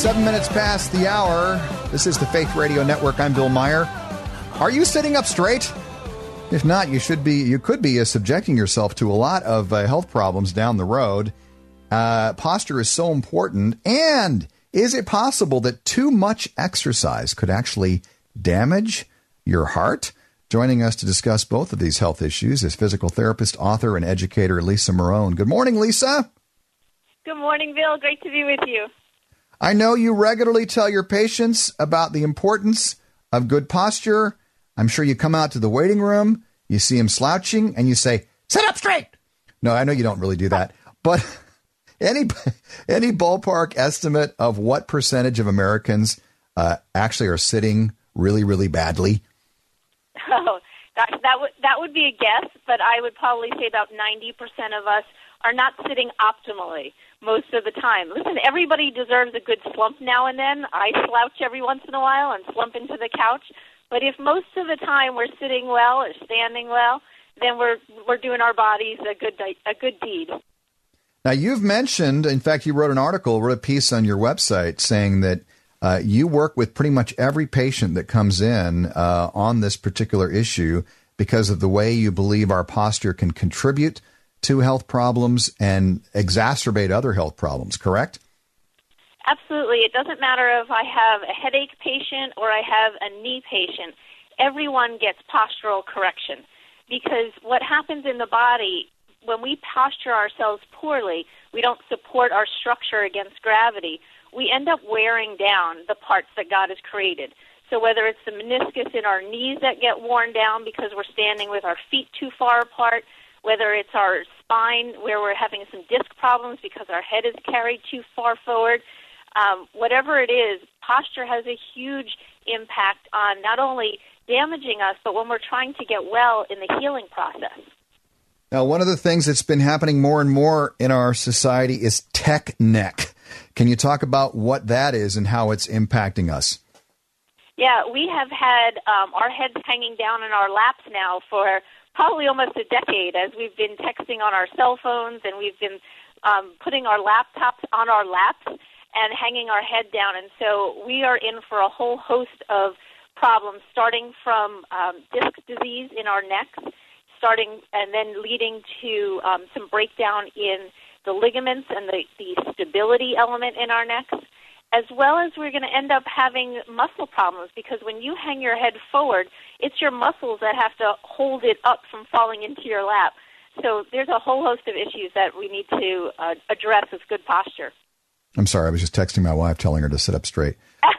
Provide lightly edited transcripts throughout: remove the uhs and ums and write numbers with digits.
7 minutes past the hour. This is the Faith Radio Network. I'm Bill Meyer. Are you sitting up straight? If not, you could be subjecting yourself to a lot of health problems down the road. Posture is so important. And is it possible that too much exercise could actually damage your heart? Joining us to discuss both of these health issues is physical therapist, author, and educator Lisa Marone. Good morning, Lisa. Good morning, Bill. Great to be with you. I know you regularly tell your patients about the importance of good posture. I'm sure you come out to the waiting room, you see him slouching, and you say, sit up straight. No, I know you don't really do that. But any ballpark estimate of what percentage of Americans actually are sitting really, really badly? Oh, gosh, that would be a guess, but I would probably say about 90% of us are not sitting optimally most of the time. Listen, everybody deserves a good slump now and then. I slouch every once in a while and slump into the couch. But if most of the time we're sitting well or standing well, then we're doing our bodies a good deed. Now, you've mentioned, in fact, you wrote a piece on your website saying that you work with pretty much every patient that comes in on this particular issue because of the way you believe our posture can contribute to health problems and exacerbate other health problems, correct? Absolutely. It doesn't matter if I have a headache patient or I have a knee patient. Everyone gets postural correction because what happens in the body, when we posture ourselves poorly, we don't support our structure against gravity, we end up wearing down the parts that God has created. So whether it's the meniscus in our knees that get worn down because we're standing with our feet too far apart, whether it's our spine where we're having some disc problems because our head is carried too far forward, whatever it is, posture has a huge impact on not only damaging us, but when we're trying to get well in the healing process. Now, one of the things that's been happening more and more in our society is tech neck. Can you talk about what that is and how it's impacting us? Yeah, we have had our heads hanging down in our laps now for probably almost a decade as we've been texting on our cell phones and we've been putting our laptops on our laps and hanging our head down. And so we are in for a whole host of problems, starting from disc disease in our necks, and then leading to some breakdown in the ligaments and the stability element in our necks, as well as we're going to end up having muscle problems because when you hang your head forward, it's your muscles that have to hold it up from falling into your lap. So there's a whole host of issues that we need to address with good posture. I'm sorry, I was just texting my wife telling her to sit up straight.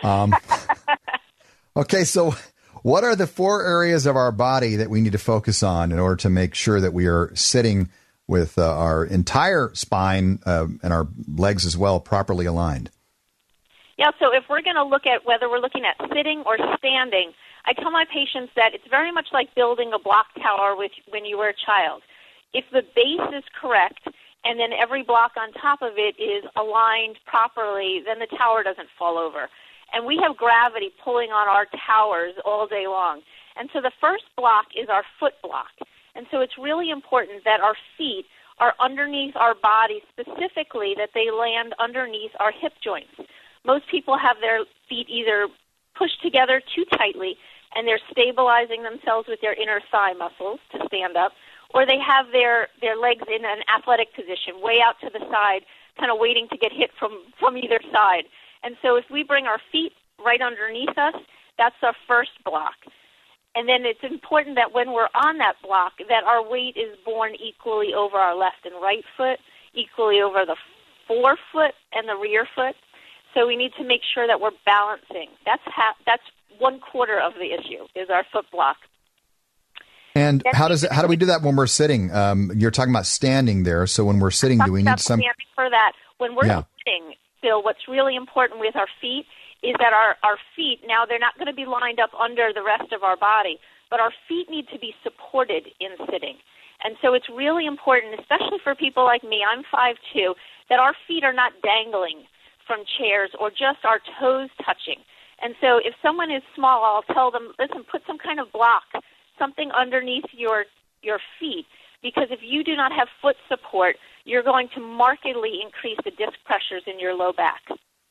Okay, so what are the 4 areas of our body that we need to focus on in order to make sure that we are sitting with our entire spine and our legs as well properly aligned? Yeah, so if we're going to look at whether we're looking at sitting or standing, I tell my patients that it's very much like building a block tower when you were a child. If the base is correct and then every block on top of it is aligned properly, then the tower doesn't fall over. And we have gravity pulling on our towers all day long. And so the first block is our foot block. And so it's really important that our feet are underneath our body, specifically that they land underneath our hip joints. Most people have their feet either pushed together too tightly and they're stabilizing themselves with their inner thigh muscles to stand up, or they have their legs in an athletic position, way out to the side, kind of waiting to get hit from either side. And so if we bring our feet right underneath us, that's our first block. And then it's important that when we're on that block, that our weight is borne equally over our left and right foot, equally over the forefoot and the rear foot. So we need to make sure that we're balancing. That's 1/4 of the issue is our foot block. And how do we do that when we're sitting? You're talking about standing there. So when we're sitting, do we need some standing for that? When we're sitting, Bill, what's really important with our feet is that our feet, now they're not going to be lined up under the rest of our body, but our feet need to be supported in sitting. And so it's really important, especially for people like me, I'm 5'2", that our feet are not dangling from chairs or just our toes touching. And so if someone is small, I'll tell them, listen, put some kind of block, something underneath your feet, because if you do not have foot support, you're going to markedly increase the disc pressures in your low back.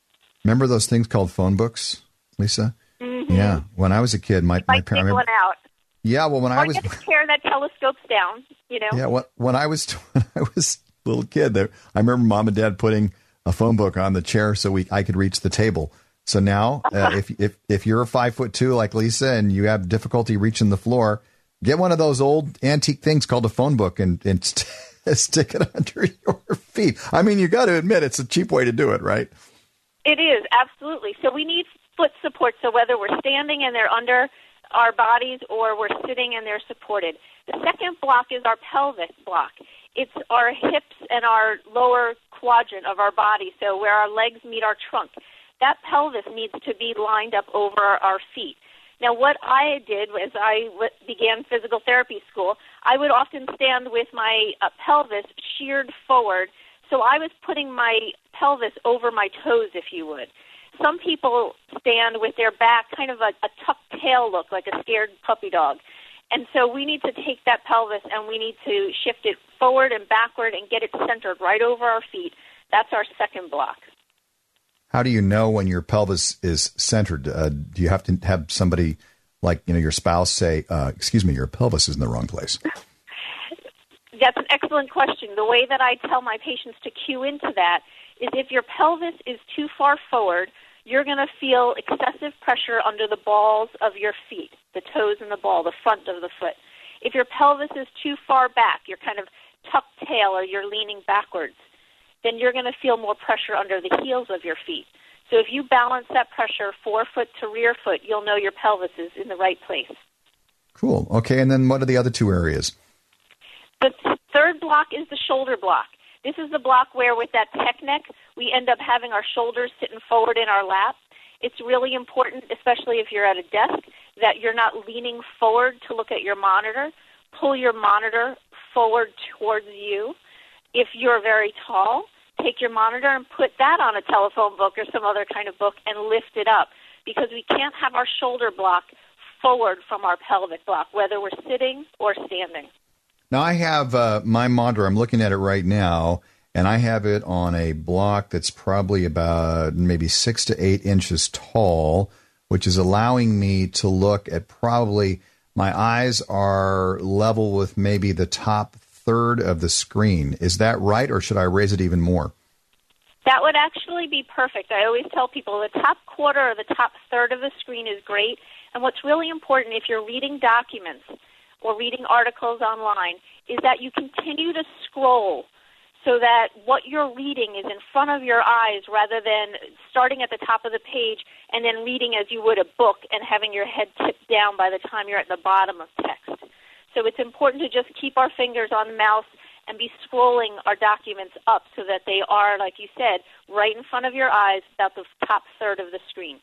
Remember those things called phone books, Lisa? Mm-hmm. Yeah. When I was a kid, my parents... take one out. Yeah, well, when I was... Or get a chair that telescopes down, you know? Yeah, when I was a little kid, I remember Mom and Dad putting a phone book on the chair so I could reach the table. So now, if you're 5'2" like Lisa and you have difficulty reaching the floor, get one of those old antique things called a phone book and stick it under your feet. I mean, you got to admit it's a cheap way to do it, right? It is, absolutely. So we need foot support. So whether we're standing and they're under our bodies or we're sitting and they're supported. The second block is our pelvic block. It's our hips and our lower quadrant of our body, so where our legs meet our trunk. That pelvis needs to be lined up over our feet. Now, what I did was I began physical therapy school. I would often stand with my pelvis sheared forward, so I was putting my pelvis over my toes, if you would. Some people stand with their back kind of a tucked tail look, like a scared puppy dog. And so we need to take that pelvis and we need to shift it forward and backward and get it centered right over our feet. That's our second block. How do you know when your pelvis is centered? Do you have to have somebody like, your spouse say, excuse me, your pelvis is in the wrong place? That's an excellent question. The way that I tell my patients to cue into that is if your pelvis is too far forward, you're going to feel excessive pressure under the balls of your feet, the toes and the ball, the front of the foot. If your pelvis is too far back, you're kind of tucked tail or you're leaning backwards, then you're going to feel more pressure under the heels of your feet. So if you balance that pressure forefoot to rear foot, you'll know your pelvis is in the right place. Cool. Okay, and then what are the other two areas? The third block is the shoulder block. This is the block where with that tech neck, we end up having our shoulders sitting forward in our lap. It's really important, especially if you're at a desk, that you're not leaning forward to look at your monitor. Pull your monitor forward towards you. If you're very tall, take your monitor and put that on a telephone book or some other kind of book and lift it up, because we can't have our shoulder block forward from our pelvic block, whether we're sitting or standing. Now, I have my monitor. I'm looking at it right now, and I have it on a block that's probably about maybe 6 to 8 inches tall, which is allowing me to look at probably my eyes are level with maybe the top third of the screen. Is that right, or should I raise it even more? That would actually be perfect. I always tell people the top quarter or the top third of the screen is great. And what's really important if you're reading documents or reading articles online is that you continue to scroll so that what you're reading is in front of your eyes rather than starting at the top of the page and then reading as you would a book and having your head tipped down by the time you're at the bottom of text. So it's important to just keep our fingers on the mouse and be scrolling our documents up so that they are, like you said, right in front of your eyes, about the top third of the screen.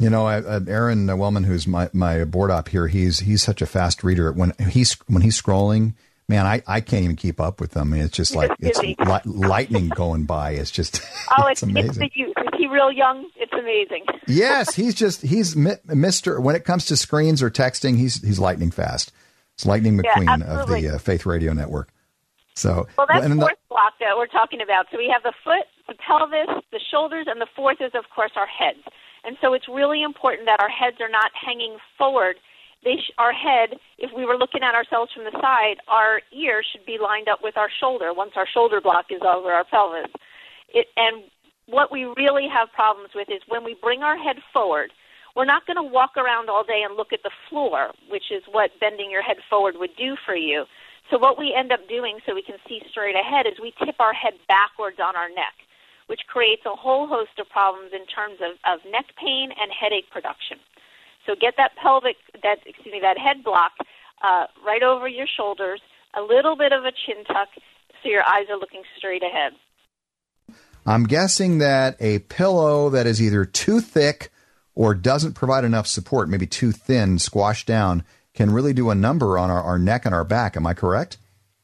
Aaron Wellman, who's my board op here, he's such a fast reader. When he's scrolling, man, I can't even keep up with him. I mean, it's just like it's lightning going by. It's just it's amazing. It's the youth. Is he real young? It's amazing. Yes, he's Mr. When it comes to screens or texting, he's lightning fast. It's Lightning McQueen of the Faith Radio Network. So, well, that's the fourth block that we're talking about. So we have the foot, the pelvis, the shoulders, and the fourth is, of course, our heads. And so it's really important that our heads are not hanging forward. Our head, if we were looking at ourselves from the side, our ear should be lined up with our shoulder once our shoulder block is over our pelvis. And what we really have problems with is when we bring our head forward, we're not going to walk around all day and look at the floor, which is what bending your head forward would do for you. So what we end up doing so we can see straight ahead is we tip our head backwards on our neck, which creates a whole host of problems in terms of neck pain and headache production. So get that that head block right over your shoulders, a little bit of a chin tuck so your eyes are looking straight ahead. I'm guessing that a pillow that is either too thick or doesn't provide enough support, maybe too thin, squashed down, can really do a number on our neck and our back. Am I correct?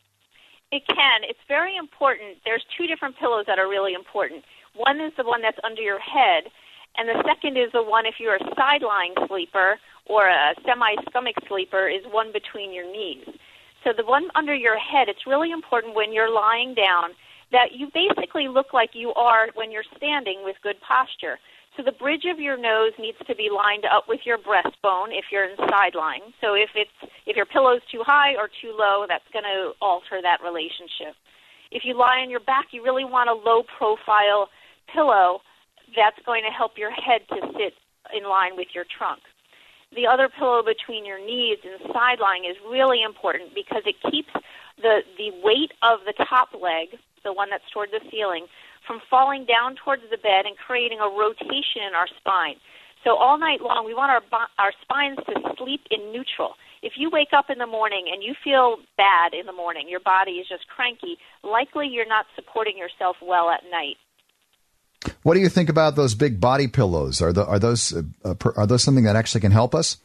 It can. It's very important. There's two different pillows that are really important. One is the one that's under your head, and the second is the one, if you're a side-lying sleeper or a semi-stomach sleeper, is one between your knees. So the one under your head, it's really important when you're lying down that you basically look like you are when you're standing with good posture. So the bridge of your nose needs to be lined up with your breastbone if you're in side lying. So if your pillow's too high or too low, that's going to alter that relationship. If you lie on your back, you really want a low-profile pillow that's going to help your head to sit in line with your trunk. The other pillow between your knees and side lying is really important because it keeps the weight of the top leg, the one that's toward the ceiling, from falling down towards the bed and creating a rotation in our spine. So all night long, we want our spines to sleep in neutral. If you wake up in the morning and you feel bad in the morning, your body is just cranky, likely you're not supporting yourself well at night. What do you think about those big body pillows? Are those something that actually can help us?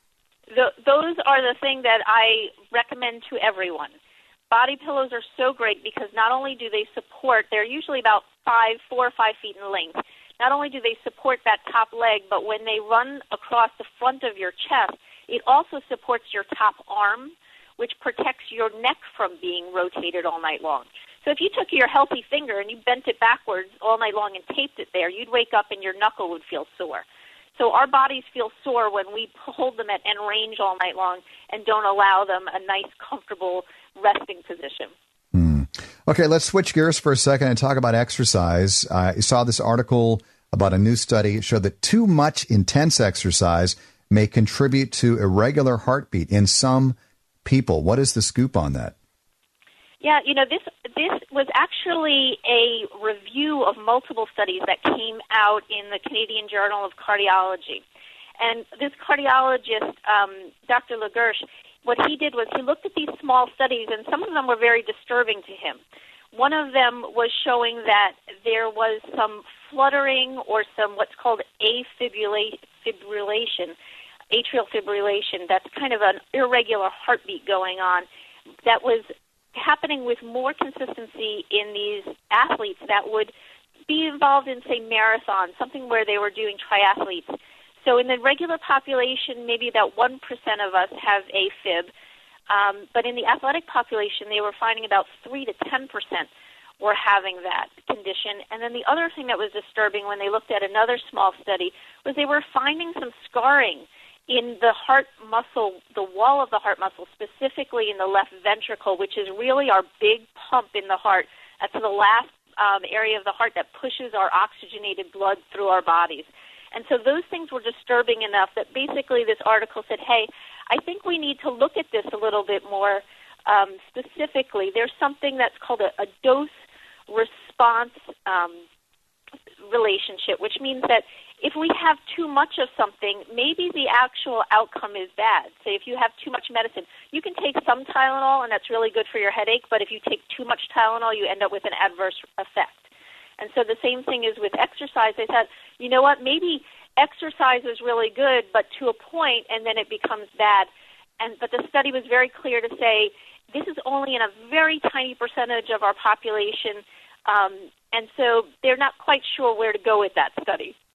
Those are the thing that I recommend to everyone. Body pillows are so great because not only do they support, they're usually about 4 or 5 feet in length. Not only do they support that top leg, but when they run across the front of your chest, it also supports your top arm, which protects your neck from being rotated all night long. So if you took your healthy finger and you bent it backwards all night long and taped it there, you'd wake up and your knuckle would feel sore. So our bodies feel sore when we hold them at end range all night long and don't allow them a nice, comfortable resting position. Okay, let's switch gears for a second and talk about exercise. I saw this article about a new study. It showed that too much intense exercise may contribute to irregular heartbeat in some people. What is the scoop on that? Yeah, this was actually a review of multiple studies that came out in the Canadian Journal of Cardiology. And this cardiologist, Dr. LaGersh, what he did was he looked at these small studies, and some of them were very disturbing to him. One of them was showing that there was some fluttering or some what's called atrial fibrillation, that's kind of an irregular heartbeat going on that was happening with more consistency in these athletes that would be involved in, say, marathon, something where they were doing triathletes. So in the regular population, maybe about 1% of us have AFib, but in the athletic population, they were finding about 3 to 10% were having that condition. And then the other thing that was disturbing when they looked at another small study was they were finding some scarring in the heart muscle, the wall of the heart muscle, specifically in the left ventricle, which is really our big pump in the heart. That's the last area of the heart that pushes our oxygenated blood through our bodies. And so those things were disturbing enough that basically this article said, hey, I think we need to look at this a little bit more specifically. There's something that's called a dose-response relationship, which means that if we have too much of something, maybe the actual outcome is bad. Say if you have too much medicine, you can take some Tylenol, and that's really good for your headache, but if you take too much Tylenol, you end up with an adverse effect. And so the same thing is with exercise. They said, you know what, maybe exercise is really good, but to a point, and then it becomes bad. But the study was very clear to say this is only in a very tiny percentage of our population, and so they're not quite sure where to go with that study.